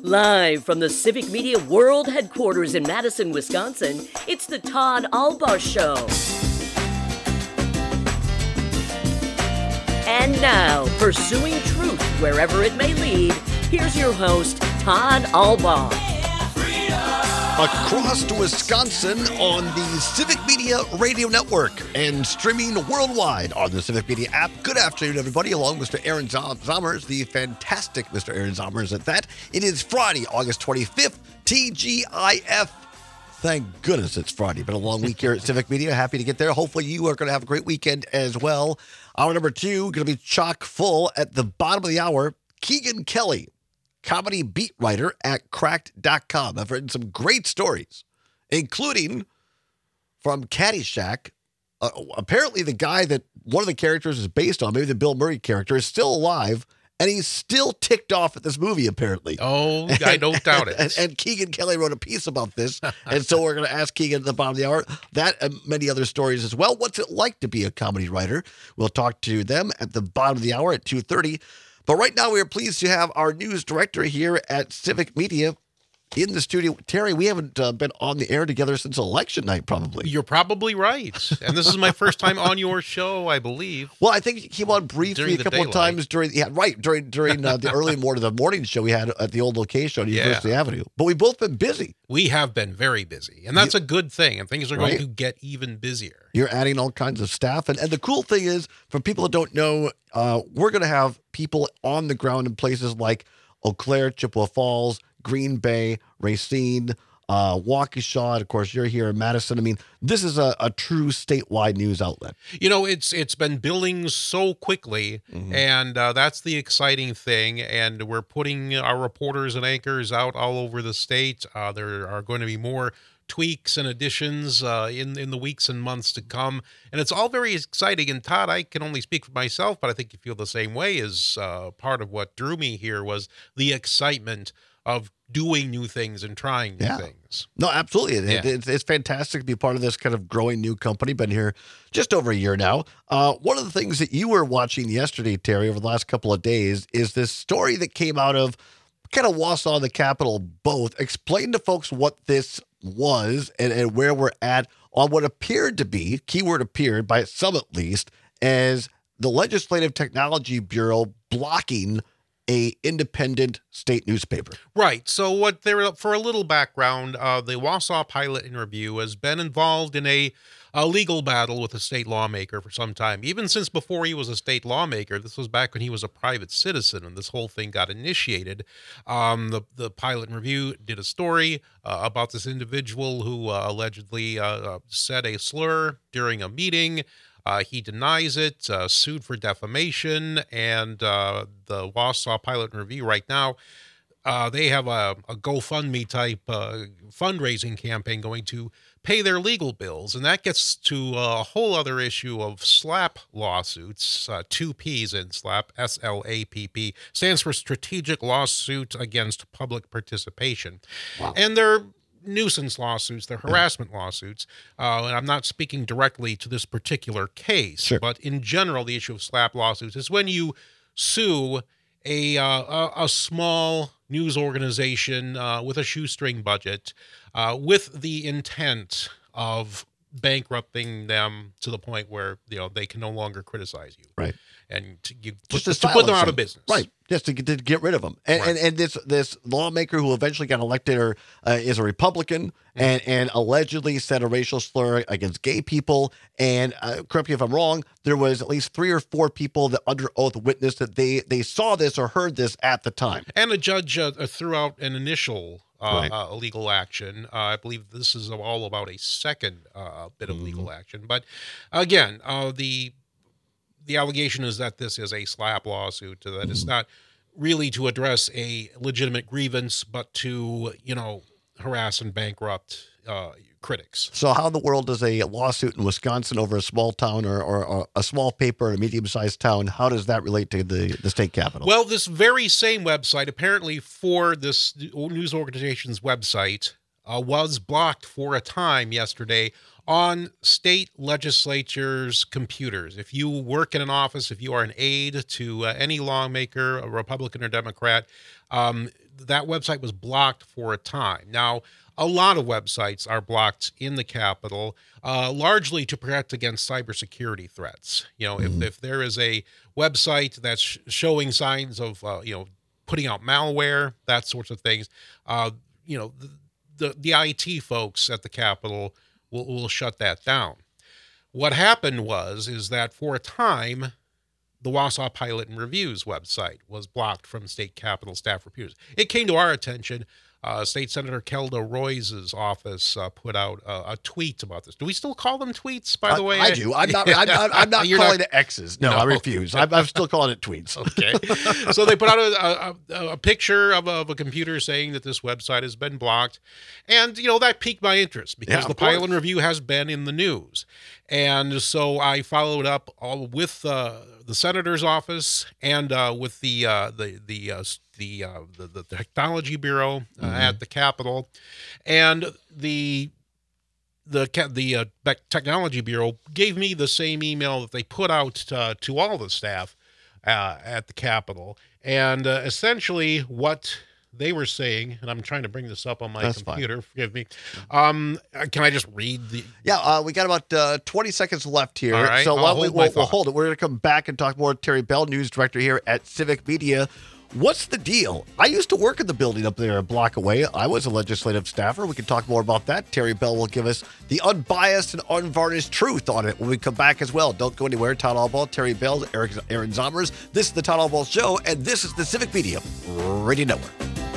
Live from the Civic Media World Headquarters in Madison, Wisconsin, it's the Todd Albaugh Show. And now, pursuing truth wherever it may lead, here's your host, Todd Albaugh. Across Wisconsin on the Civic Media Radio Network and streaming worldwide on the Civic Media app. Good afternoon, everybody, along with Mr. Aaron Zomers, the fantastic Mr. Aaron Zomers at that. It is Friday, August 25th, TGIF. Thank goodness it's Friday. Been a long week here at Civic Media. Happy to get there. Hopefully you are going to have a great weekend as well. Hour number 2, going to be chock full. At the bottom of the hour, Keegan Kelly, comedy beat writer at Cracked.com. I've written some great stories, including from Caddyshack. Apparently the guy that one of the characters is based on, maybe the Bill Murray character, is still alive, and he's still ticked off at this movie, apparently. Oh, I don't doubt it. And Keegan Kelly wrote a piece about this, and so we're going to ask Keegan at the bottom of the hour that and many other stories as well. What's it like to be a comedy writer? We'll talk to them at the bottom of the hour at 2:30. But right now, we are pleased to have our news director here at Civic Media in the studio. Terry, we haven't been on the air together since election night, probably. You're probably right. And this is my first time on your show, I believe. Well, I think you came on briefly a couple of times during the early morning show we had at the old location on University Avenue. But we've both been busy. We have been very busy, and that's a good thing, and things are going to get even busier. You're adding all kinds of staff, and the cool thing is, for people that don't know, we're going to have people on the ground in places like Eau Claire, Chippewa Falls, Green Bay, Racine, Waukesha. Of course, you're here in Madison. I mean, this is a true statewide news outlet. You know, it's been building so quickly, and that's the exciting thing. And we're putting our reporters and anchors out all over the state. There are going to be more tweaks and additions in the weeks and months to come. And it's all very exciting. And Todd, I can only speak for myself, but I think you feel the same way. Is part of what drew me here was the excitement of doing new things and trying new things. No, absolutely. It's fantastic to be part of this kind of growing new company. Been here just over a year now. One of the things that you were watching yesterday, Terry, over the last couple of days is this story that came out of kind of Wausau and the Capitol both. Explain to folks what this was and where we're at on what appeared to be, keyword appeared, by some at least, as the Legislative Technology Bureau blocking a independent state newspaper. Right. So for a little background, the Wausau Pilot and Review has been involved in a legal battle with a state lawmaker for some time, even since before he was a state lawmaker. This was back when he was a private citizen, and this whole thing got initiated. The Pilot and Review did a story about this individual who allegedly said a slur during a meeting. He denies it, sued for defamation, and the Wausau Pilot and Review right now, they have a GoFundMe type fundraising campaign going to pay their legal bills, and that gets to a whole other issue of SLAPP lawsuits, 2 P's in SLAPP, SLAPP, stands for Strategic Lawsuit Against Public Participation. Wow. And they're nuisance lawsuits, they're harassment lawsuits, and I'm not speaking directly to this particular case, but in general, the issue of SLAPP lawsuits is when you sue a small news organization with a shoestring budget with the intent of bankrupting them to the point where they can no longer criticize you, right? And to put them out of business, right? Just to get rid of them. And this lawmaker who eventually got elected is a Republican and allegedly said a racial slur against gay people. And correct me if I'm wrong, there was at least 3 or 4 people that under oath witnessed that they saw this or heard this at the time. And a judge threw out an initial legal action. I believe this is all about a second bit of legal action. But again, the allegation is that this is a SLAPP lawsuit, that it's not really to address a legitimate grievance, but to, harass and bankrupt critics. So how in the world does a lawsuit in Wisconsin over a small town or a small paper in a medium-sized town, how does that relate to the state capitol? Well, this very same website, apparently for this news organization's website, was blocked for a time yesterday on state legislatures' computers. If you work in an office, if you are an aide to any lawmaker, a Republican or Democrat, that website was blocked for a time. Now, a lot of websites are blocked in the Capitol, largely to protect against cybersecurity threats. If there is a website that's showing signs of, putting out malware, that sorts of things, the IT folks at the Capitol will shut that down. What happened is that for a time, the Wausau Pilot and Reviews website was blocked from state Capitol staff reviews. It came to our attention. State Senator Kelda Roy's office put out a tweet about this. Do we still call them tweets, by the way? I do. I'm not calling it X's. No, I refuse. I'm still calling it tweets. Okay. So they put out a picture of a computer saying that this website has been blocked. And, that piqued my interest because the Pilot and Review has been in the news. And so I followed up with the senator's office and with the Technology Bureau at the Capitol, and the Technology Bureau gave me the same email that they put out to all the staff at the Capitol, and essentially what they were saying, and I'm trying to bring this up on my computer. Fine. Forgive me. Can I just read the? Yeah, we got about 20 seconds left here. All right, so we'll hold it. We're going to come back and talk more with Terry Bell, news director here at Civic Media. What's the deal? I used to work in the building up there a block away. I was a legislative staffer. We can talk more about that. Terry Bell will give us the unbiased and unvarnished truth on it when we come back as well. Don't go anywhere. Todd Albaugh, Terry Bell, Aaron Zomers. This is the Todd Albaugh Show, and this is the Civic Media Radio Network.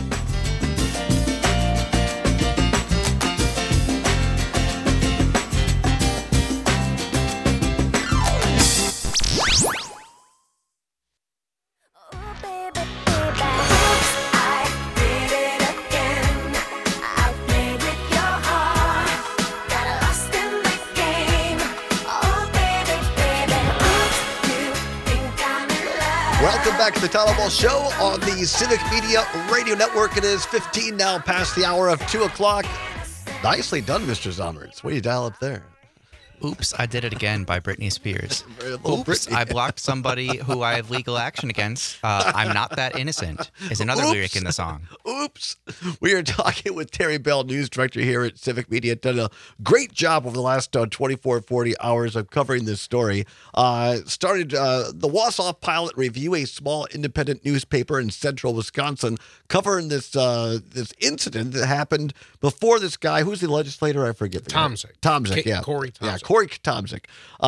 Welcome back to the Todd Albaugh Show on the Civic Media Radio Network. It is 15 now past the hour of 2 o'clock. Nicely done, Mr. Zomers. What do you dial up there? Oops, I Did It Again by Britney Spears. Oops, I blocked somebody who I have legal action against. I'm not that innocent is another lyric in the song. Oops. We are talking with Terry Bell, news director here at Civic Media. Done a great job over the last 24, 40 hours of covering this story. Started the Wausau Pilot Review, a small independent newspaper in central Wisconsin, covering this incident that happened before this guy. Who's the legislator? I forget. Tomczyk, yeah. Corey Tomczyk. Yeah, Corey Tomczyk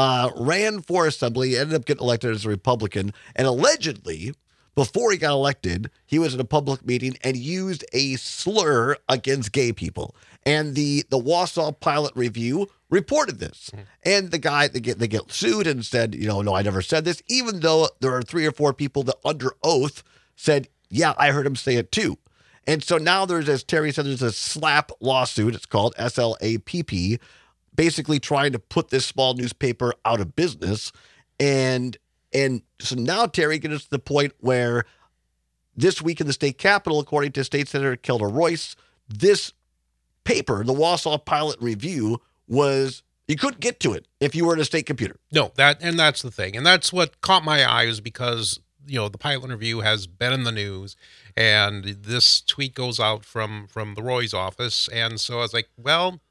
ran for assembly, ended up getting elected as a Republican, and allegedly, before he got elected, he was at a public meeting and used a slur against gay people. And the Wausau Pilot Review reported this. Mm-hmm. And the guy, they get sued and said, no, I never said this, even though there are 3 or 4 people that under oath said, yeah, I heard him say it too. And so now there's, as Terry said, there's a SLAPP lawsuit. It's called SLAPP, basically trying to put this small newspaper out of business. And so now Terry gets to the point where this week in the state capitol, according to State Senator Kelda Royce, this paper, the Wausau Pilot Review, you couldn't get to it if you were in a state computer. No, that's the thing. And that's what caught my eye, is because, the Pilot Review has been in the news, and this tweet goes out from the Roy's office. And so I was like, well,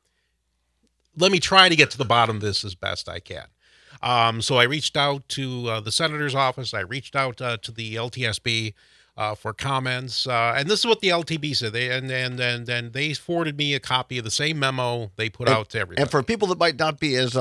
let me try to get to the bottom of this as best I can. So I reached out to the senator's office. I reached out to the LTSB for comments. And this is what the LTB said. And they forwarded me a copy of the same memo they put out to everybody. And for people that might not be as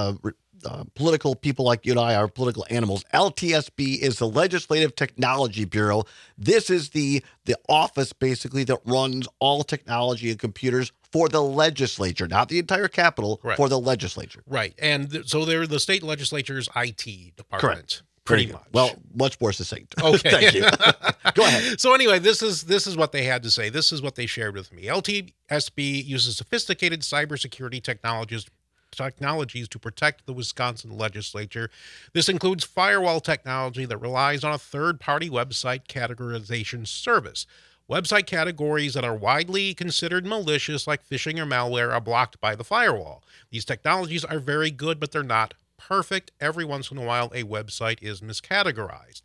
political people like you and I are political animals, LTSB is the Legislative Technology Bureau. This is the office, basically, that runs all technology and computers for the legislature, not the entire Capitol, right. For the legislature. Right. And so they're the state legislature's IT department. Correct. Pretty much. Well, much more succinct. Okay. Thank you. Go ahead. So anyway, this is what they had to say. This is what they shared with me. LTSB uses sophisticated cybersecurity technologies to protect the Wisconsin legislature. This includes firewall technology that relies on a third-party website categorization service. Website categories that are widely considered malicious, like phishing or malware, are blocked by the firewall. These technologies are very good, but they're not perfect. Every once in a while, a website is miscategorized.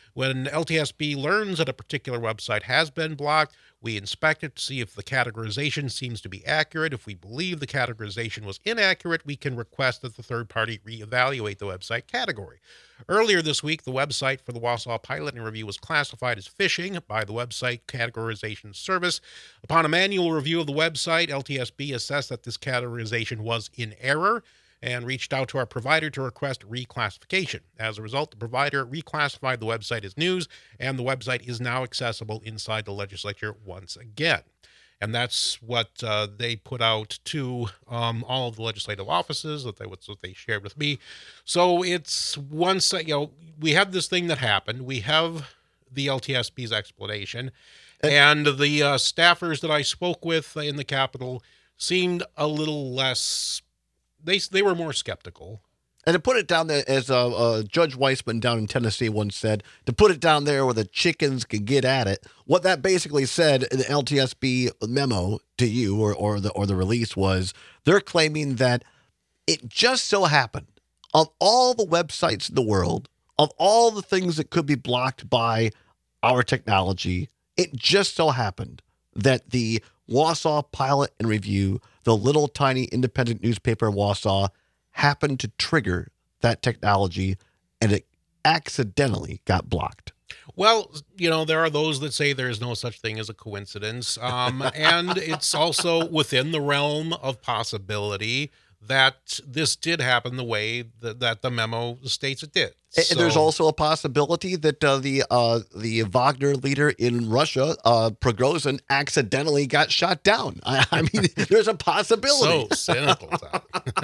When LTSB learns that a particular website has been blocked, we inspect it to see if the categorization seems to be accurate. If we believe the categorization was inaccurate, we can request that the third party reevaluate the website category. Earlier this week, the website for the Wausau Pilot and Review was classified as phishing by the Website Categorization Service. Upon a manual review of the website, LTSB assessed that this categorization was in error and reached out to our provider to request reclassification. As a result, the provider reclassified the website as news, and the website is now accessible inside the legislature once again. And that's what they put out to all of the legislative offices, what they shared with me. So it's once, we have this thing that happened. We have the LTSB's explanation, and the staffers that I spoke with in the Capitol seemed a little less. They were more skeptical. And to put it down there, as Judge Weissman down in Tennessee once said, to put it down there where the chickens can get at it, what that basically said in the LTSB memo to you or the release was they're claiming that it just so happened of all the websites in the world, of all the things that could be blocked by our technology, it just so happened that the Wausau Pilot and Review, the little tiny independent newspaper in Wausau, happened to trigger that technology, and it accidentally got blocked. Well, there are those that say there is no such thing as a coincidence, and it's also within the realm of possibility that this did happen the way that the memo states it did. And there's also a possibility that the Wagner leader in Russia, Prigozhin, accidentally got shot down. I mean, there's a possibility. So cynical, Tom.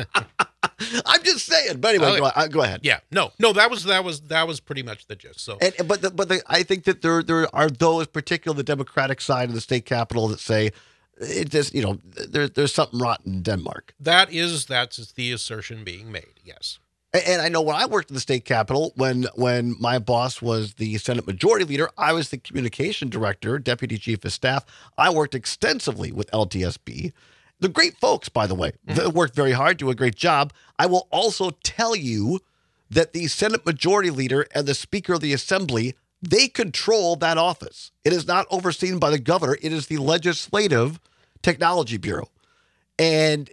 I'm just saying. But anyway, go ahead. Yeah, no, that was pretty much the gist. So, but I think that there are those, particularly the Democratic side of the state capitol, that say it just there's something rotten in Denmark. That's the assertion being made. Yes. And I know when I worked in the state capitol, when my boss was the Senate Majority Leader, I was the communication director, deputy chief of staff. I worked extensively with LTSB. The great folks, by the way, they worked very hard, do a great job. I will also tell you that the Senate Majority Leader and the Speaker of the Assembly, they control that office. It is not overseen by the governor. It is the Legislative Technology Bureau. And,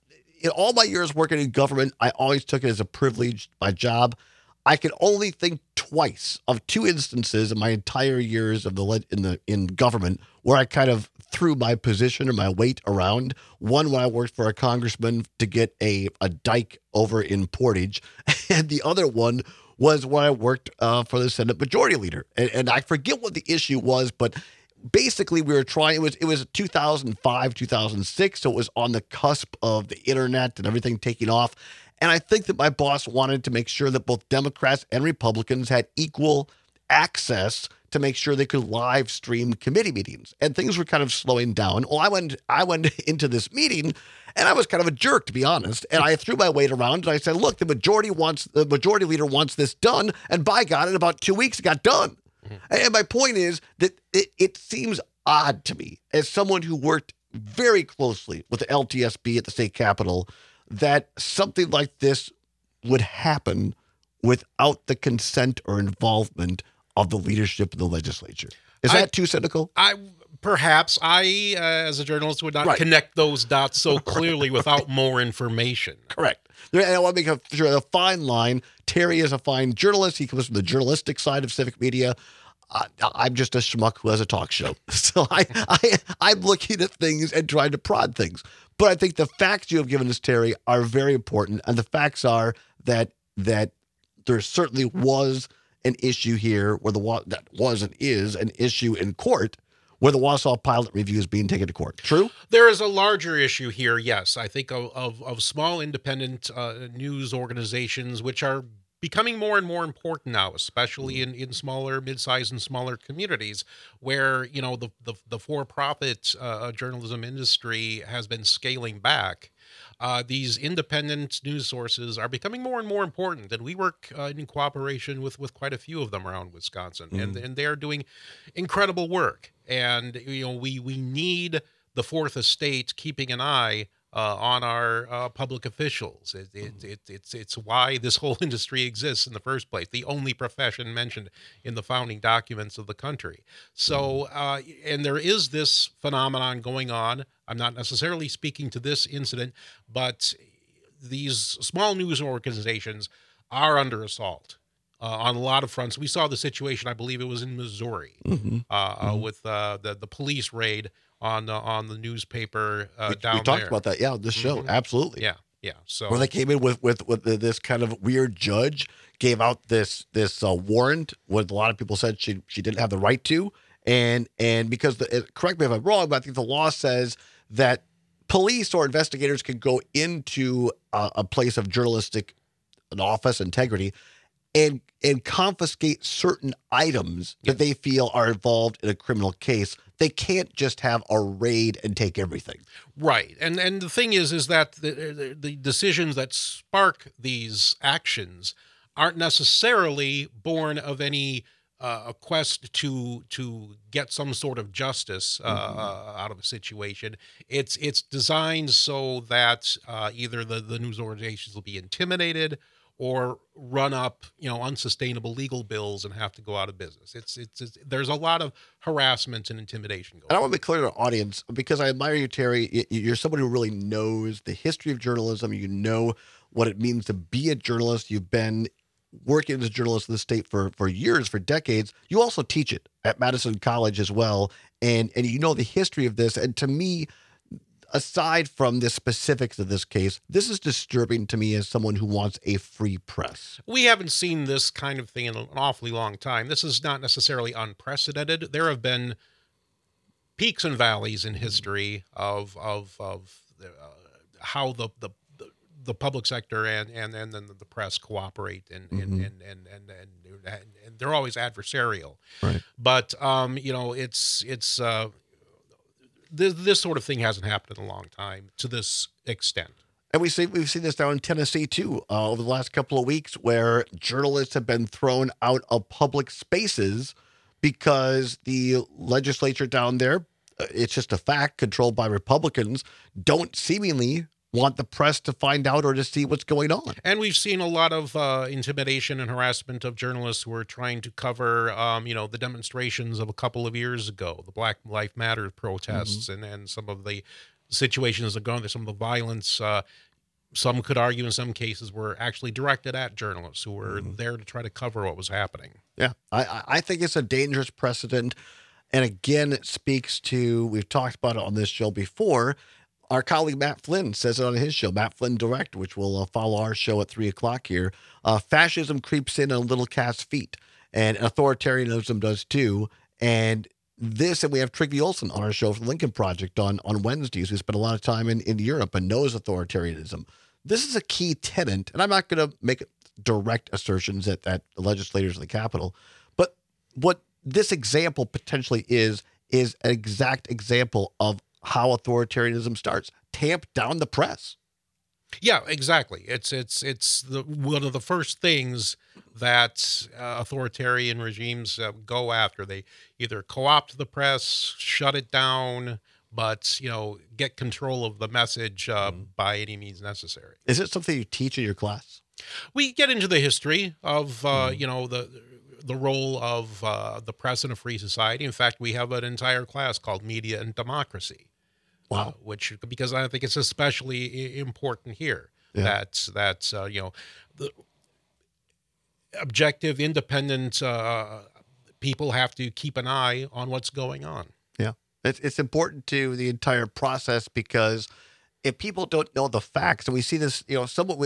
in all my years working in government, I always took it as a privilege, my job. I can only think twice of two instances in my entire years of in government where I kind of threw my position or my weight around. One, when I worked for a congressman to get a dike over in Portage, and the other one was when I worked for the Senate Majority Leader. And I forget what the issue was, but basically we were trying, it was 2005, 2006, so it was on the cusp of the internet and everything taking off. And I think that my boss wanted to make sure that both Democrats and Republicans had equal access to make sure they could live stream committee meetings. And things were kind of slowing down. Well, I went into this meeting and I was kind of a jerk, to be honest. And I threw my weight around and I said, look, the majority leader wants this done. And by God, in about 2 weeks, it got done. Mm-hmm. And my point is that it seems odd to me, as someone who worked very closely with the LTSB at the state capitol, that something like this would happen without the consent or involvement of the leadership of the legislature. Is that too cynical? Perhaps I, as a journalist, would not connect those dots so clearly without more information. Correct. And I want to make a fine line. Terry is a fine journalist. He comes from the journalistic side of civic media. I'm just a schmuck who has a talk show. So I'm looking at things and trying to prod things. But I think the facts you have given us, Terry, are very important. And the facts are that there certainly was an issue here where that was and is an issue in court where the Wausau Pilot Review is being taken to court. True? There is a larger issue here, yes. I think of small independent news organizations, which are becoming more and more important now, especially in smaller, mid-sized and smaller communities where, the for-profit journalism industry has been scaling back. These independent news sources are becoming more and more important, and we work in cooperation with quite a few of them around Wisconsin, and they are doing incredible work. And we need the Fourth Estate keeping an eye on our public officials. It's why this whole industry exists in the first place, the only profession mentioned in the founding documents of the country. So, and there is this phenomenon going on. I'm not necessarily speaking to this incident, but these small news organizations are under assault on a lot of fronts. We saw the situation, I believe it was in Missouri, with the police raid on the newspaper We down talked there. about that, yeah, on this show. Absolutely. Yeah. So Where they came in with this kind of weird judge, gave out this warrant, what a lot of people said she didn't have the right to, and because correct me if I'm wrong, but I think the law says that police or investigators can go into a place of journalistic an office integrity and confiscate certain items that they feel are involved in a criminal case. They can't just have a raid and take everything. Right. And the thing is that the decisions that spark these actions aren't necessarily born of any a quest to get some sort of justice out of a situation. It's designed so that either the news organizations will be intimidated or run up, unsustainable legal bills and have to go out of business. It's there's a lot of harassment and intimidation going on. And I want to be clear to our audience, because I admire you, Terry. You're somebody who really knows the history of journalism. You know what it means to be a journalist. You've been working as a journalist in the state for years, for decades. You also teach it at Madison College as well. And you know the history of this. And to me, aside from the specifics of this case, this is disturbing to me as someone who wants a free press. We haven't seen this kind of thing in an awfully long time. This is not necessarily unprecedented. There have been peaks and valleys in history of how the public sector and then the press cooperate and they're always adversarial. Right. But this sort of thing hasn't happened in a long time to this extent. And we've seen this down in Tennessee, too, over the last couple of weeks, where journalists have been thrown out of public spaces because the legislature down there, it's just a fact, controlled by Republicans, don't seemingly want the press to find out or to see what's going on. And we've seen a lot of intimidation and harassment of journalists who are trying to cover, the demonstrations of a couple of years ago, the Black Lives Matter protests, and some of the situations that are going there, some of the violence. Some could argue in some cases were actually directed at journalists who were there to try to cover what was happening. Yeah, I think it's a dangerous precedent. And again, it speaks to, we've talked about it on this show before, our colleague Matt Flynn says it on his show, Matt Flynn Direct, which will follow our show at 3 o'clock here. Fascism creeps in on little cat's feet, and authoritarianism does too. And this, and we have Trygve Olsen on our show from Lincoln Project on Wednesdays, who spent a lot of time in Europe and knows authoritarianism. This is a key tenet, and I'm not going to make direct assertions at the legislators of the Capitol, but what this example potentially is an exact example of how authoritarianism starts. Tamp down the press. Yeah, exactly. It's one of the first things that authoritarian regimes go after. They either co-opt the press, shut it down, but get control of the message by any means necessary. Is it something you teach in your class? We get into the history of the role of the press in a free society. In fact, we have an entire class called Media and Democracy. Wow. Because I think it's especially important here that the objective, independent people have to keep an eye on what's going on. Yeah, it's important to the entire process, because if people don't know the facts, and we see this, somewhat,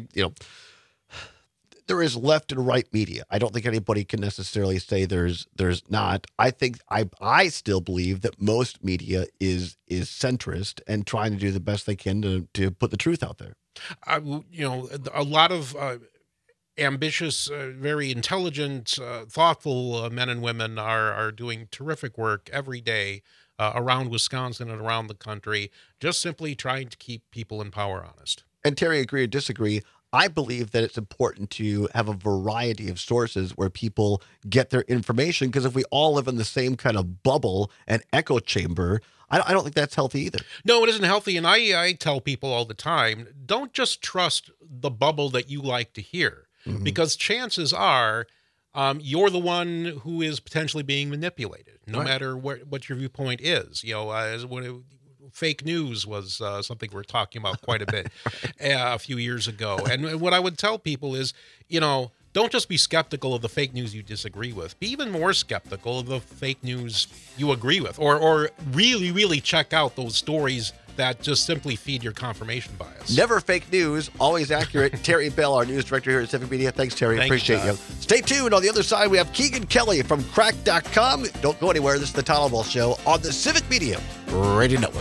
there is left and right media. I don't think anybody can necessarily say there's not. I think I still believe that most media is centrist and trying to do the best they can to put the truth out there. A lot of ambitious, very intelligent, thoughtful men and women are doing terrific work every day around Wisconsin and around the country, just simply trying to keep people in power honest. And Terry, agree or disagree, I believe that it's important to have a variety of sources where people get their information, because if we all live in the same kind of bubble and echo chamber, I don't think that's healthy either. No, it isn't healthy. And I tell people all the time, don't just trust the bubble that you like to hear, because chances are you're the one who is potentially being manipulated, no matter what your viewpoint is. Fake news was something we're talking about quite a bit a few years ago. And what I would tell people is, don't just be skeptical of the fake news you disagree with. Be even more skeptical of the fake news you agree with, or really, really check out those stories that just simply feed your confirmation bias. Never fake news, always accurate. Terry Bell, our news director here at Civic Media. Thanks, Terry. Appreciate you. Stay tuned. On the other side, we have Keegan Kelly from Cracked.com. Don't go anywhere. This is the Todd Ball Show on the Civic Media Radio Network.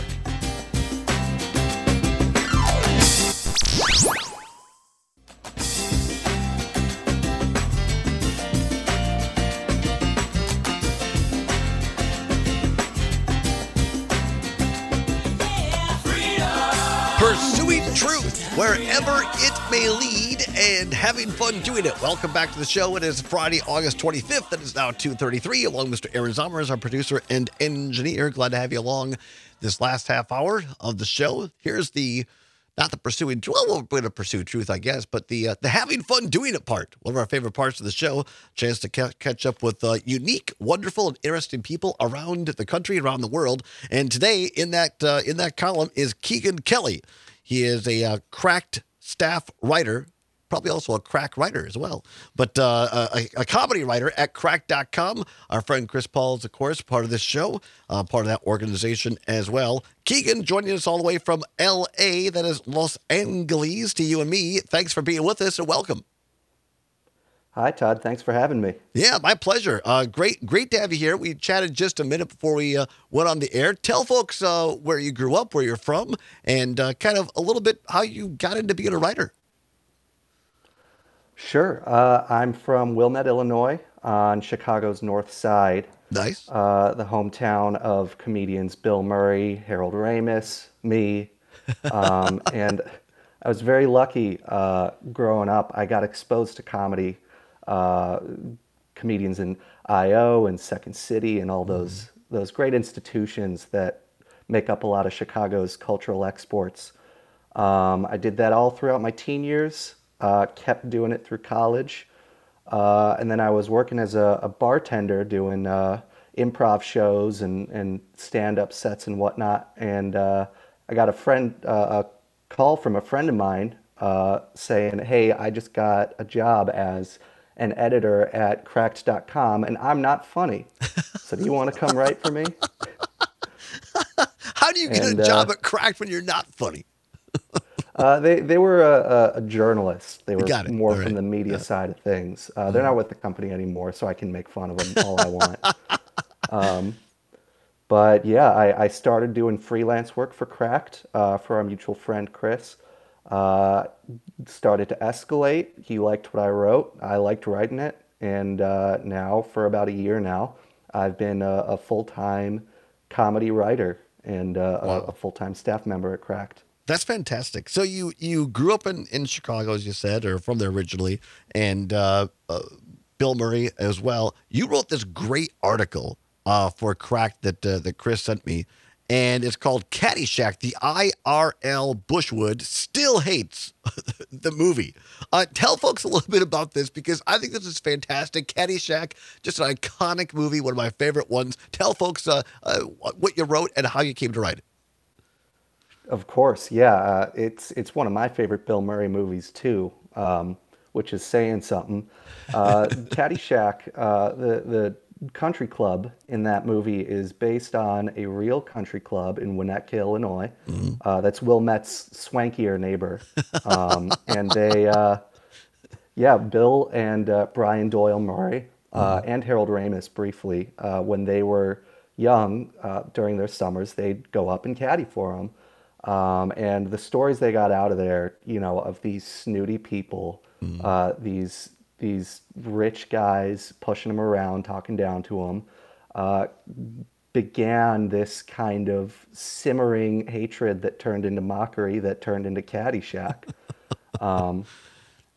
Pursuing truth wherever it may lead and having fun doing it. Welcome back to the show. It is Friday, August 25th. It is now 2:33. Along with Mr. Aaron Zommers, our producer and engineer. Glad to have you along this last half hour of the show. Here's not the pursuing, well, we're going to pursue truth, I guess, but the having fun doing it part. One of our favorite parts of the show. Chance to catch up with unique, wonderful, and interesting people around the country, around the world. And today, in that column, is Keegan Kelly. He is a Cracked staff writer, probably also a crack writer as well, but a comedy writer at Cracked.com. Our friend Chris Paul is, of course, part of this show, part of that organization as well. Keegan joining us all the way from L.A., that is Los Angeles, to you and me. Thanks for being with us and welcome. Hi, Todd. Thanks for having me. Yeah, my pleasure. Great to have you here. We chatted just a minute before we went on the air. Tell folks where you grew up, where you're from, and kind of a little bit how you got into being a writer. Sure. I'm from Wilmette, Illinois, on Chicago's north side. Nice. The hometown of comedians Bill Murray, Harold Ramis, me. And I was very lucky growing up. I got exposed to comedy. Comedians in I.O. and Second City and all those great institutions that make up a lot of Chicago's cultural exports. I did that all throughout my teen years, kept doing it through college. And then I was working as a bartender doing improv shows and stand-up sets and whatnot. And I got a call from a friend of mine saying, hey, I just got a job as an editor at Cracked.com, and I'm not funny. So do you want to come write for me? How do you get a job at Cracked when you're not funny? They were a journalist. They were more right. from the media side of things. They're not with the company anymore, so I can make fun of them all I want. But yeah, I started doing freelance work for Cracked for our mutual friend, Chris. Started to escalate. He liked what I wrote. I liked writing it. And now, for about a year now, I've been a full-time comedy writer and a full-time staff member at Cracked. That's fantastic. So you grew up in Chicago, as you said, or from there originally, and Bill Murray as well. You wrote this great article for Cracked that Chris sent me, and it's called Caddyshack. The IRL Bushwood still hates the movie. Tell folks a little bit about this, because I think this is fantastic. Caddyshack, just an iconic movie, one of my favorite ones. Tell folks what you wrote and how you came to write it. Of course, yeah. It's one of my favorite Bill Murray movies too, which is saying something. Caddyshack, the country club in that movie is based on a real country club in Winnetka, Illinois. That's Wilmette's swankier neighbor. And they, Bill and Brian Doyle Murray and Harold Ramis briefly, when they were young, during their summers, they'd go up and caddy for them. And the stories they got out of there, of these snooty people, these rich guys pushing them around, talking down to them, began this kind of simmering hatred that turned into mockery, that turned into Caddyshack.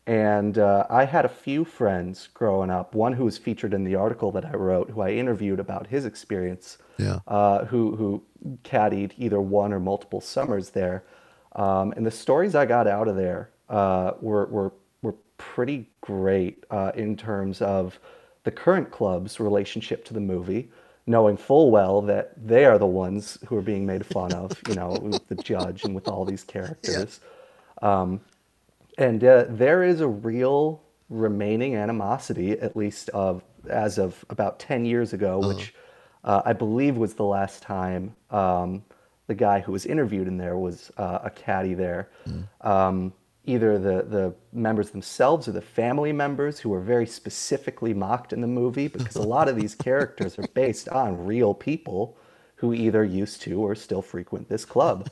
And I had a few friends growing up, one who was featured in the article that I wrote, who I interviewed about his experience, Yeah. who caddied either one or multiple summers there. And the stories I got out of there were pretty great in terms of the current club's relationship to the movie, knowing full well that they are the ones who are being made fun of, with the judge and with all these Yeah. characters. And there is a real remaining animosity, at least as of about 10 years ago, which I believe was the last time the guy who was interviewed in there was a caddy there. Either the members themselves or the family members who were very specifically mocked in the movie, because a lot of these characters are based on real people who either used to or still frequent this club.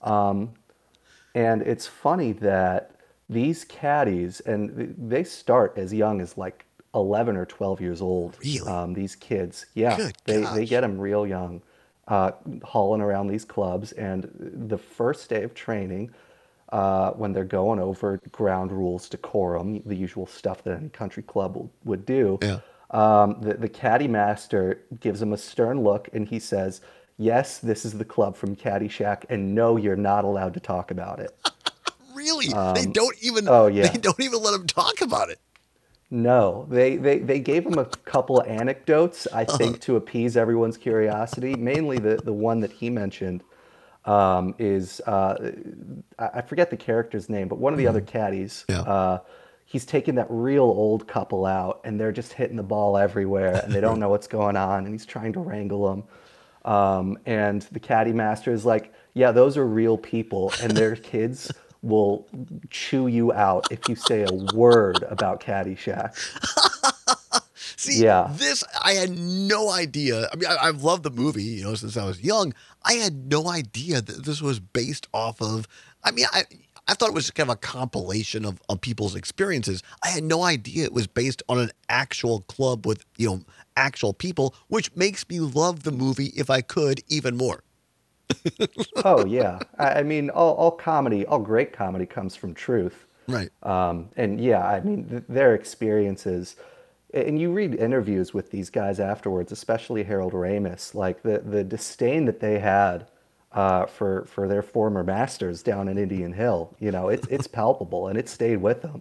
And it's funny that these caddies, and they start as young as like 11 or 12 years old. Really? These kids, yeah, Good they gosh. get them real young, hauling around these clubs. And the first day of training, when they're going over ground rules, decorum, the usual stuff that any country club would do, Yeah. the caddy master gives them a stern look and he says, "Yes, this is the club from Caddyshack, and no, you're not allowed to talk about it." Really? They don't even. Oh They yeah. don't even let him talk about it. No, they gave him a couple of anecdotes, I think, to appease everyone's curiosity. Mainly the one that he mentioned is I forget the character's name, but one of the other caddies. Yeah. He's taking that real old couple out, and they're just hitting the ball everywhere, and they don't know what's going on, and he's trying to wrangle them. And the caddy master is like, "Yeah, those are real people, and their kids will chew you out if you say a word about Caddyshack." See, Yeah. this, I had no idea. I mean, I've loved the movie, since I was young. I had no idea that this was based off of, I mean, I thought it was kind of a compilation of people's experiences. I had no idea it was based on an actual club with, actual people, which makes me love the movie, if I could, even more. Oh yeah. I mean, all comedy, all great comedy comes from truth. Right. And yeah, I mean, their experiences, and you read interviews with these guys afterwards, especially Harold Ramis, like the disdain that they had for their former masters down in Indian Hill. It's palpable, and it stayed with them.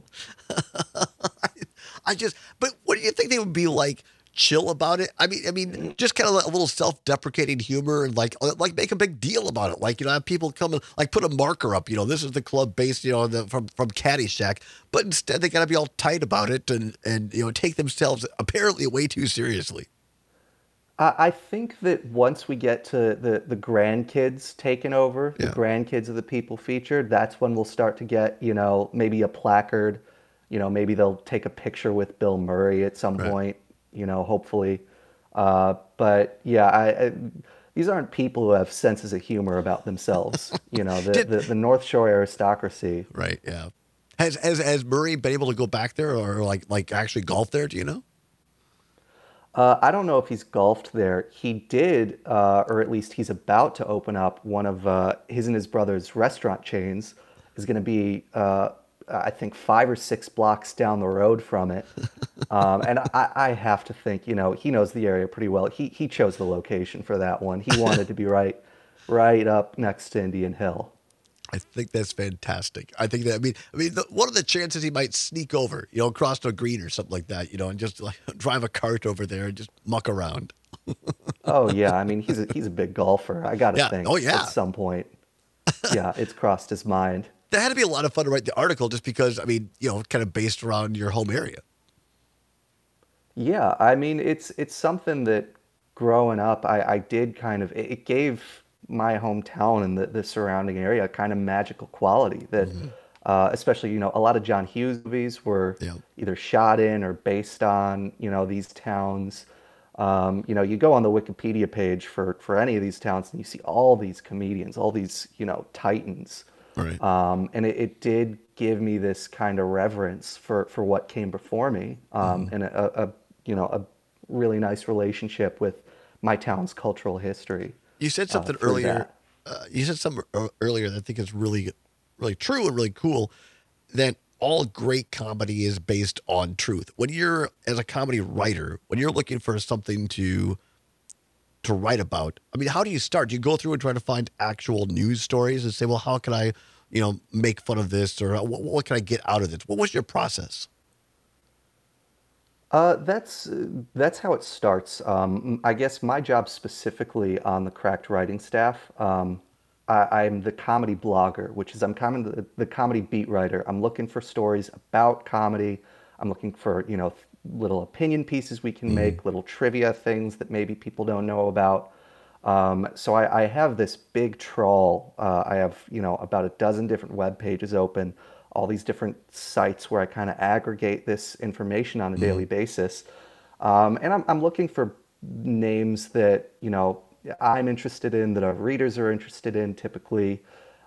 But what do you think they would be like? Chill about it. I mean, just kind of like a little self-deprecating humor, and like make a big deal about it. Like, have people come and like put a marker up. This is the club based, from Caddyshack. But instead, they got to be all tight about it and take themselves apparently way too seriously. I think that once we get to the grandkids taking over, the Yeah. grandkids of the people featured, that's when we'll start to get, maybe a placard. Maybe they'll take a picture with Bill Murray at some Right. point, hopefully. But yeah, these aren't people who have senses of humor about themselves. The North Shore aristocracy. Right. Yeah. Has Murray been able to go back there or like actually golf there? Do you know? I don't know if he's golfed there. He did, or at least he's about to open up one of his and his brother's restaurant chains. Is going to be, I think, 5 or 6 blocks down the road from it. And I have to think, he knows the area pretty well. He chose the location for that one. He wanted to be right up next to Indian Hill. I think that's fantastic. I think that, what are the chances he might sneak over, across to a green or something like that, and just like drive a cart over there and just muck around. Oh yeah, I mean he's a big golfer. I got to Yeah. think Oh, yeah. at some point. Yeah, it's crossed his mind. That had to be a lot of fun to write the article just because, kind of based around your home area. Yeah, I mean it's something that growing up I did kind of it gave my hometown and the surrounding area a kind of magical quality that especially a lot of John Hughes movies were Yeah. either shot in or based on these towns. You go on the Wikipedia page for any of these towns and you see all these comedians, all these titans. Right. And it did give me this kind of reverence for what came before me, and a really nice relationship with my town's cultural history. You said something through earlier. that. You said something earlier that I think is really, really true and really cool. That all great comedy is based on truth. When you're, as a comedy writer, when you're looking for something to write about, I mean, how do you start? Do you go through and try to find actual news stories and say, well, how can I, make fun of this, or what can I get out of this? What was your process? That's how it starts. I guess my job specifically on the Cracked writing staff, I'm the comedy blogger, which is I'm the comedy beat writer. I'm looking for stories about comedy. I'm looking for, little opinion pieces we can make, little trivia things that maybe people don't know about. So I have this big trawl. I have, about a dozen different web pages open, all these different sites where I kind of aggregate this information on a daily basis. And I'm looking for names that, I'm interested in, that our readers are interested in, typically.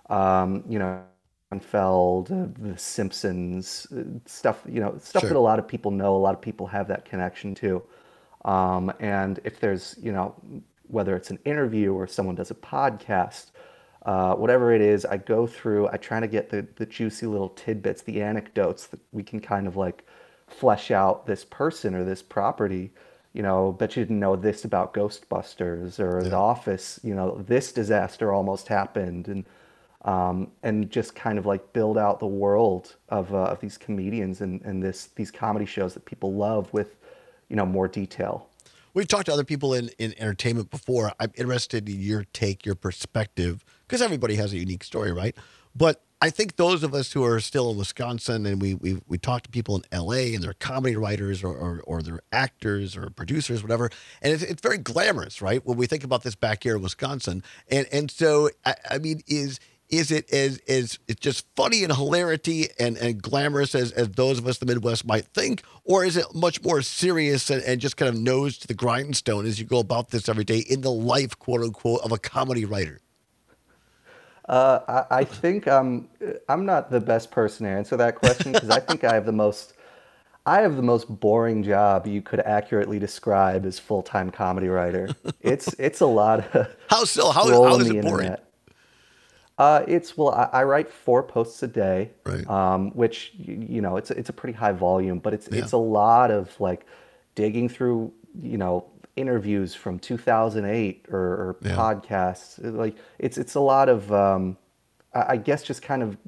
Seinfeld, The Simpsons, stuff, stuff Sure. that a lot of people know, a lot of people have that connection to. And if there's, whether it's an interview or someone does a podcast, whatever it is, I go through, I try to get the juicy little tidbits, the anecdotes that we can kind of like flesh out this person or this property. Bet you didn't know this about Ghostbusters or The Office, this disaster almost happened. And just kind of like build out the world of these comedians and these comedy shows that people love with, more detail. We've talked to other people in entertainment before. I'm interested in your take, your perspective, because everybody has a unique story, right? But I think those of us who are still in Wisconsin, and we talk to people in LA, and they're comedy writers or they're actors or producers, whatever, and it's very glamorous, right? When we think about this back here in Wisconsin, and so I mean, is it as it's just funny and hilarity and glamorous as those of us in the Midwest might think, or is it much more serious and just kind of nose to the grindstone as you go about this every day in the life, quote unquote, of a comedy writer? I think I'm not the best person to answer that question because I think I have the most boring job you could accurately describe as full-time comedy writer. It's a lot of How so? How scrolling is the it boring? internet. I write 4 posts a day, Right. which it's a pretty high volume, but it's Yeah. a lot of like digging through interviews from 2008 or Yeah. podcasts. Like it's a lot of I guess just kind of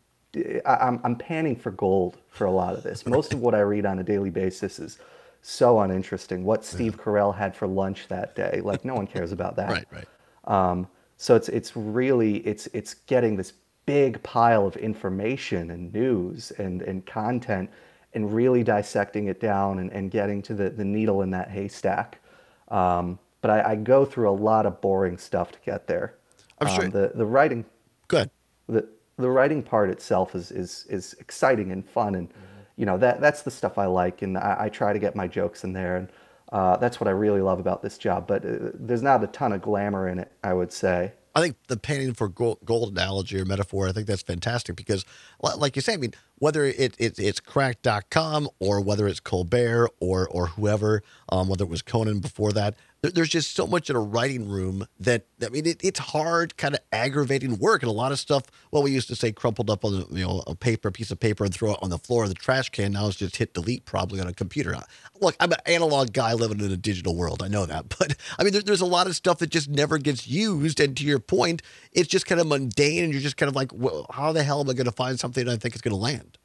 I'm panning for gold for a lot of this. Most of what I read on a daily basis is so uninteresting. What Steve Carell had for lunch that day, like no one cares about that. Right. So it's really it's getting this big pile of information and news and content and really dissecting it down and getting to the needle in that haystack. But I go through a lot of boring stuff to get there. I'm sure. The writing Good. the writing part itself is exciting and fun, and that's the stuff I like, and I try to get my jokes in there, and that's what I really love about this job. But there's not a ton of glamour in it, I would say. I think the panning for gold analogy or metaphor, I think that's fantastic because, like you say, I mean, whether it's cracked.com or whether it's Colbert or whoever, whether it was Conan before that, there's just so much in a writing room that, I mean, it's hard, kind of aggravating work. And a lot of stuff, well, we used to say crumpled up on a piece of paper and throw it on the floor of the trash can. Now it's just hit delete probably on a computer. Look, I'm an analog guy living in a digital world. I know that. But, I mean, there's a lot of stuff that just never gets used. And to your point, it's just kind of mundane. And you're just kind of like, well, how the hell am I going to find something I think is going to land?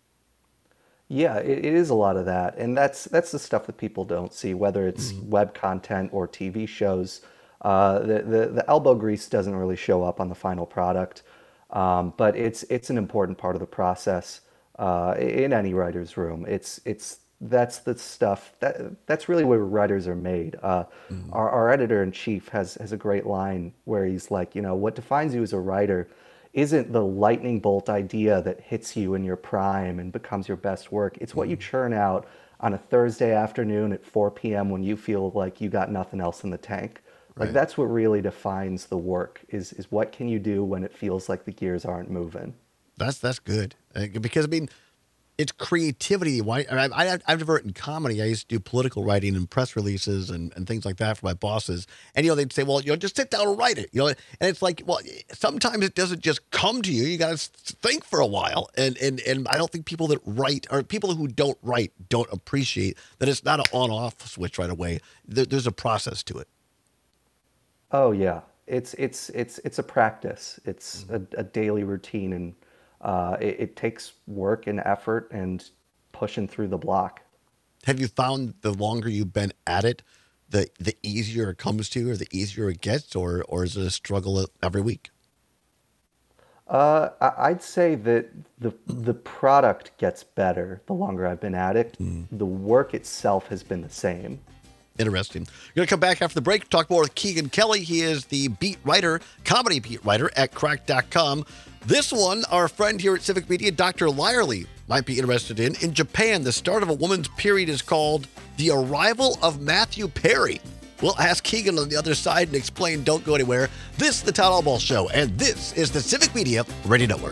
Yeah, it is a lot of that, and that's the stuff that people don't see, whether it's web content or TV shows. The elbow grease doesn't really show up on the final product, but it's an important part of the process in any writer's room. That's the stuff that's really where writers are made. Our editor in chief has a great line where he's like, what defines you as a writer isn't the lightning bolt idea that hits you in your prime and becomes your best work. It's what you churn out on a Thursday afternoon at 4 p.m. when you feel like you got nothing else in the tank. Like Right. that's what really defines the work is what can you do when it feels like the gears aren't moving. That's good. Because, I mean, it's creativity. Why? I've never written comedy. I used to do political writing and press releases and things like that for my bosses. And, they'd say, well, just sit down and write it, and it's like, well, sometimes it doesn't just come to you. You got to think for a while. And I don't think people that write or people who don't write don't appreciate that it's not an on-off switch right away. There's a process to it. Oh yeah, it's a practice. It's a daily routine, and it takes work and effort and pushing through the block. Have you found the longer you've been at it, the easier it comes to you, or the easier it gets, or is it a struggle every week? I'd say that the product gets better the longer I've been at it. The work itself has been the same. Interesting. We're going to come back after the break, talk more with Keegan Kelly. He is the beat writer, comedy beat writer at Cracked.com. This one, our friend here at Civic Media, Dr. Lyerly, might be interested in. In Japan, the start of a woman's period is called The Arrival of Matthew Perry. We'll ask Keegan on the other side and explain. Don't go anywhere. This is the Todd Albaugh Show, and this is the Civic Media Radio Network.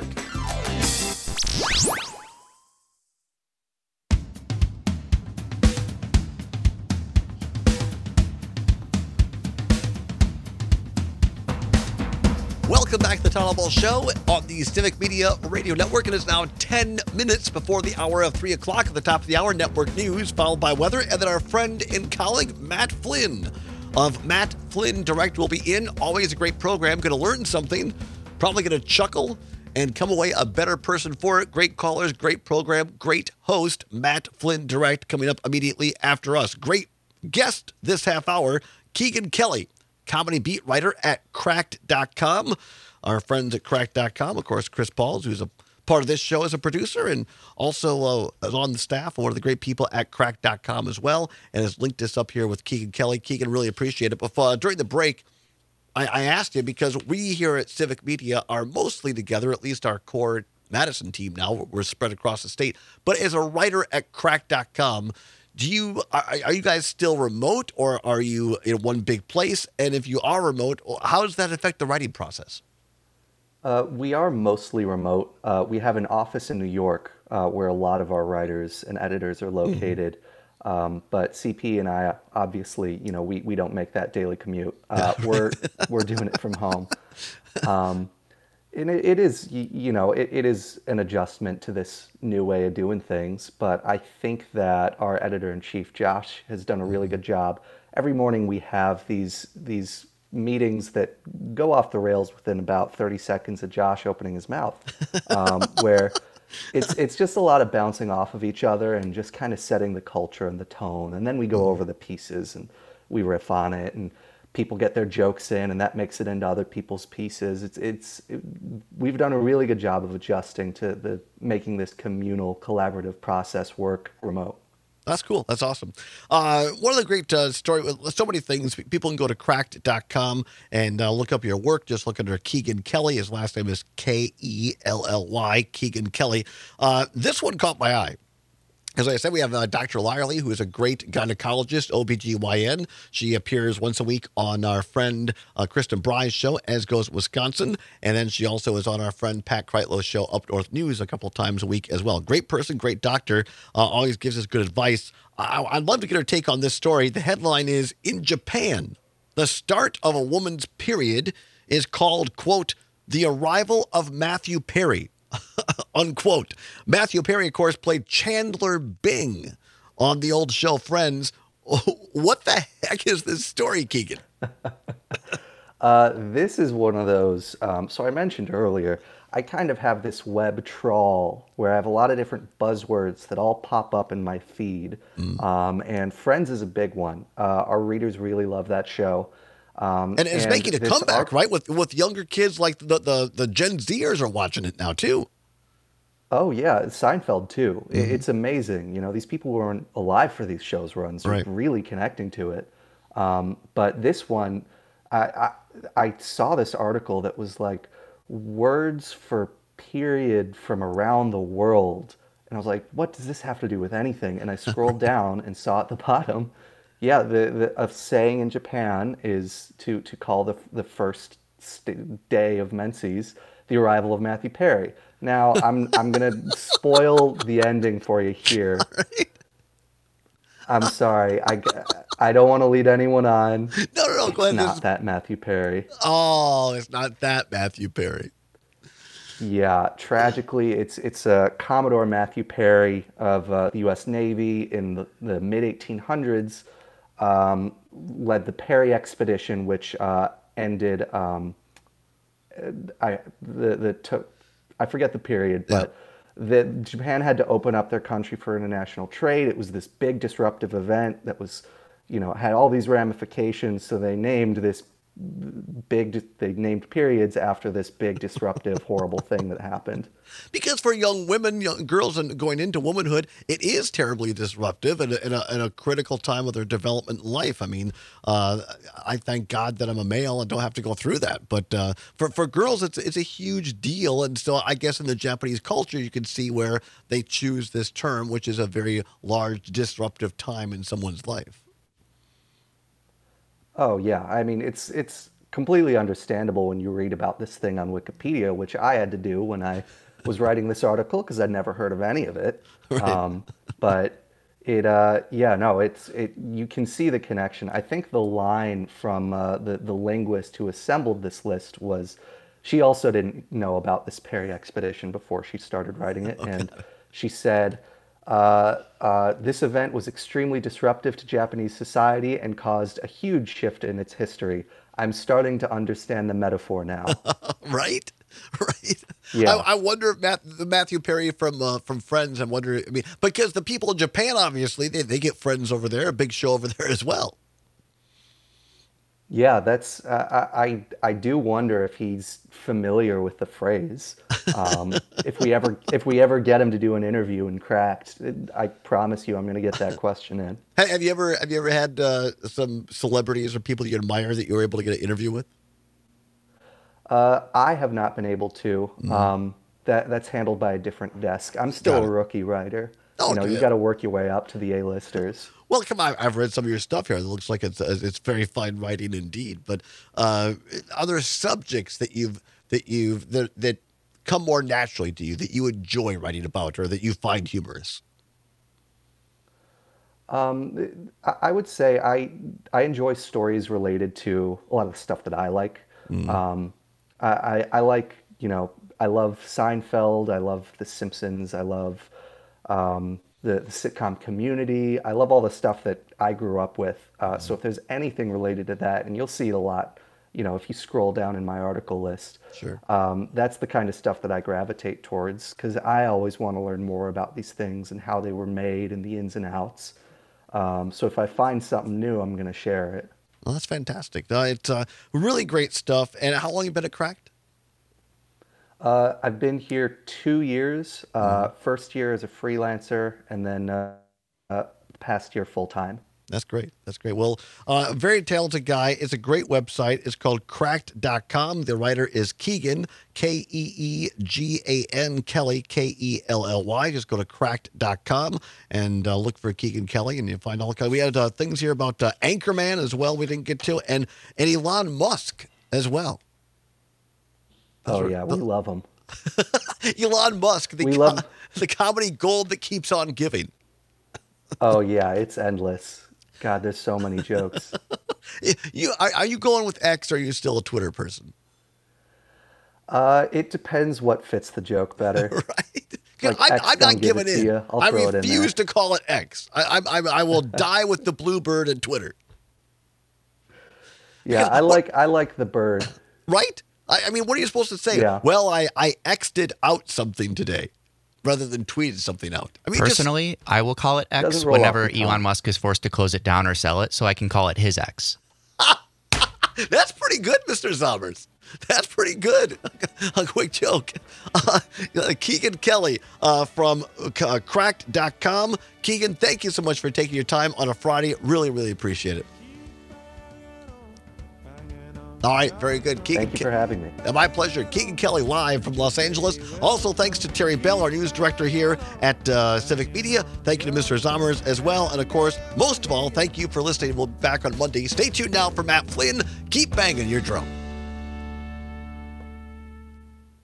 Welcome back to the Todd Albaugh Show on the Civic Media Radio Network. It is now 10 minutes before the hour of 3 o'clock. At the top of the hour, network news, followed by weather, and then our friend and colleague, Matt Flynn of Matt Flynn Direct will be in. Always a great program. Going to learn something, probably going to chuckle, and come away a better person for it. Great callers, great program, great host, Matt Flynn Direct, coming up immediately after us. Great guest this half hour, Keegan Kelly, comedy beat writer at Cracked.com. Our friends at Cracked.com, of course, Chris Pauls, who's a part of this show as a producer and also is on the staff and one of the great people at Cracked.com as well, and has linked us up here with Keegan Kelly. Keegan, really appreciate it. But during the break, I asked you, because we here at Civic Media are mostly together, at least our core Madison team now. We're spread across the state. But as a writer at Cracked.com, are you guys still remote, or are you in one big place? And if you are remote, how does that affect the writing process? We are mostly remote. We have an office in New York where a lot of our writers and editors are located. But CP and I, obviously, we don't make that daily commute. We're doing it from home. And it is, it is an adjustment to this new way of doing things. But I think that our editor-in-chief, Josh, has done a really good job. Every morning we have these meetings that go off the rails within about 30 seconds of Josh opening his mouth, where it's just a lot of bouncing off of each other and just kind of setting the culture and the tone. And then we go over the pieces and we riff on it, and people get their jokes in, and that makes it into other people's pieces. We've done a really good job of adjusting to making this communal, collaborative process work remote. That's cool. That's awesome. One of the great story with so many things, people can go to Cracked.com and look up your work. Just look under Keegan Kelly. His last name is Kelly, Keegan Kelly. This one caught my eye. As I said, we have Dr. Lyerly, who is a great gynecologist, OBGYN. She appears once a week on our friend Kristen Bry's show, As Goes Wisconsin. And then she also is on our friend Pat Kreitlow's show, Up North News, a couple times a week as well. Great person, great doctor, always gives us good advice. I'd love to get her take on this story. The headline is, in Japan, the start of a woman's period is called, quote, the arrival of Matthew Perry. Unquote. Matthew Perry, of course, played Chandler Bing on the old show Friends. What the heck is this story, Keegan? This is one of those. So I mentioned earlier, I kind of have this web trawl where I have a lot of different buzzwords that all pop up in my feed. And Friends is a big one. Our readers really love that show. And it's making a comeback, right? With younger kids, like the Gen Zers are watching it now, too. Oh, yeah. Seinfeld, too. It's amazing. These people weren't alive for these shows runs. They're really connecting to it. But this one, I saw this article that was like, words for period from around the world. And I was like, what does this have to do with anything? And I scrolled down and saw at the bottom, yeah, the saying in Japan is to call the first day of menses the arrival of Matthew Perry. Now, I'm going to spoil the ending for you here. Right? I'm sorry. I don't want to lead anyone on. No. Go ahead. It's not that Matthew Perry. Oh, it's not that Matthew Perry. Yeah, tragically, it's Commodore Matthew Perry of the U.S. Navy in the mid-1800s, led the Perry expedition, which ended. I forget the period, but Japan had to open up their country for international trade. It was this big disruptive event that was, had all these ramifications. So they named periods after this big disruptive, horrible thing that happened. Because for young women, young girls, and going into womanhood, it is terribly disruptive and a critical time of their development in life. I mean, I thank God that I'm a male and don't have to go through that. But for girls, it's a huge deal. And so I guess in the Japanese culture, you can see where they choose this term, which is a very large disruptive time in someone's life. Oh yeah, I mean it's completely understandable when you read about this thing on Wikipedia, which I had to do when I was writing this article because I'd never heard of any of it. Right. But it, you can see the connection. I think the line from the linguist who assembled this list was, she also didn't know about this Perry expedition before she started writing it, and she said. This event was extremely disruptive to Japanese society and caused a huge shift in its history. I'm starting to understand the metaphor now. Right? Yeah. I wonder if Matthew Perry from Friends, because the people in Japan, obviously, they get Friends over there, a big show over there as well. Yeah, that's I do wonder if he's familiar with the phrase. If we ever get him to do an interview in Cracked, I promise you, I'm going to get that question in. Have you ever had some celebrities or people you admire that you were able to get an interview with? I have not been able to. That's handled by a different desk. I'm still a rookie writer. You got to work your way up to the A-listers. Well, come on, I've read some of your stuff here. It looks like it's very fine writing indeed. But other subjects that come more naturally to you, that you enjoy writing about, or that you find humorous? I would say I enjoy stories related to a lot of the stuff that I like. I like, I love Seinfeld. I love The Simpsons. I love the sitcom Community. I love all the stuff that I grew up with. So if there's anything related to that, and you'll see it a lot, if you scroll down in my article list, sure. That's the kind of stuff that I gravitate towards, because I always want to learn more about these things and how they were made and the ins and outs. So if I find something new, I'm going to share it. Well, that's fantastic. It's really great stuff. And how long have you been at Cracked? I've been here 2 years. First year as a freelancer, and then the past year full-time. That's great. Well, very talented guy. It's a great website. It's called Cracked.com. The writer is Keegan, Keegan Kelly, Kelly. Just go to Cracked.com and look for Keegan Kelly, and you'll find all kinds. We had things here about Anchorman as well we didn't get to, and Elon Musk as well. We love him. Elon Musk, the comedy gold that keeps on giving. Oh, yeah, it's endless. God, there's so many jokes. Are you going with X, or are you still a Twitter person? It depends what fits the joke better. Right. Like, I'm not giving in. I refuse to call it X. I will die with the blue bird and Twitter. Yeah, I like the bird. Right? I mean, what are you supposed to say? Yeah. Well, I X'd out something today, rather than tweeted something out. I mean, personally, I will call it X whenever Elon Musk is forced to close it down or sell it, so I can call it his X. That's pretty good, Mr. Zommers. That's pretty good. A quick joke. Keegan Kelly from Cracked.com. Keegan, thank you so much for taking your time on a Friday. Really, really appreciate it. All right, very good. Thank you for having me. My pleasure. Keegan Kelly live from Los Angeles. Also, thanks to Terry Bell, our news director here at Civic Media. Thank you to Mr. Zommers as well. And of course, most of all, thank you for listening. We'll be back on Monday. Stay tuned now for Matt Flynn. Keep banging your drum.